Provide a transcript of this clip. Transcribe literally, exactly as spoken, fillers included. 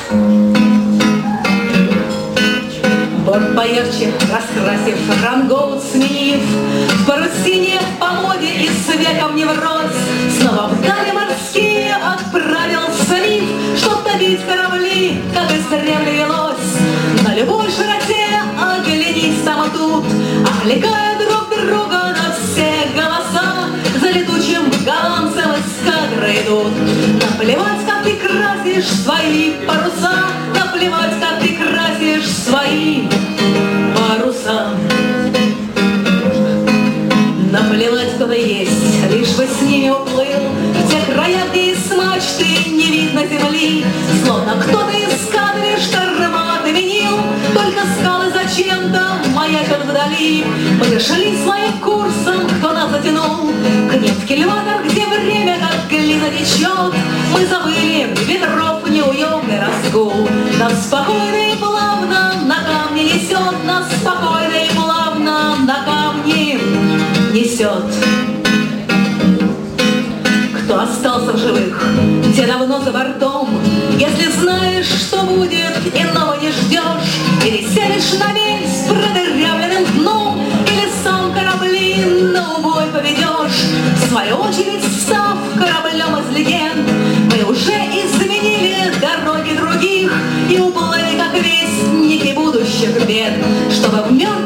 Борт поярче раскрасив, рангоут сменив, в парусине по моде и с веком не врозь, снова в дали морские отправился миф, чтоб добить корабли, как издревле велось. На любой широте оглянись там и тут, окликая друг друга на все голоса, за летучим голландцем эскадры идут. Наплевать, как ты красишь свои паруса, наплевать, как ты красишь свои паруса. Наплевать, кто ты есть, лишь бы с ними уплыл в те края, где из мачты не видно земли, словно кто-то из кадры шторма довинил, только скалы зачем-то маячат вдали. Мы шли своим курсом, кто нас затянул к ним в кильватор, где время как глина течет. Мы забыли ветров неуемный разгул, нас спокойно и плавно на камне несет, нас спокойно и плавно на камне несет. Кто остался в живых, те давно за бортом. Если знаешь, что будет, иного не ждешь, или сядешь на мель с продырявленным дном, или сам корабли на убой поведешь. В свою очередь, став кораблем из легенд, мы уже изменили дороги других и уплыли, как вестники будущих бед, чтобы в мёртвых